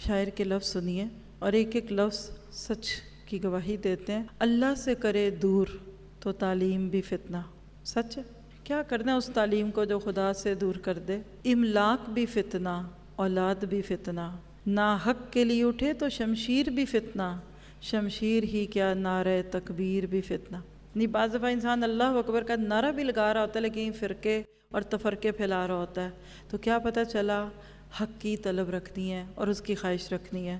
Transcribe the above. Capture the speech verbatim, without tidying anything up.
शायर के लफ्ज़ सुनिए और एक एक लफ्ज़ सच की गवाही देते हैं। अल्लाह से करे दूर तो तालीम भी फितना। सच है, क्या करना है उस तालीम को जो खुदा से दूर कर दे। इमलाक भी फितना, औलाद भी फितना, ना हक के लिए उठे तो शमशीर भी फितना, शमशीर ही क्या नारे तकबीर भी फितना। नहीं, बाज़ दफ़ा इंसान अल्लाह अकबर का नारा भी लगा रहा होता है लेकिन फ़िरके और तफरके फैला रहा होता है, तो क्या पता चला हक की तलब रखनी है और उसकी ख्वाहिश रखनी है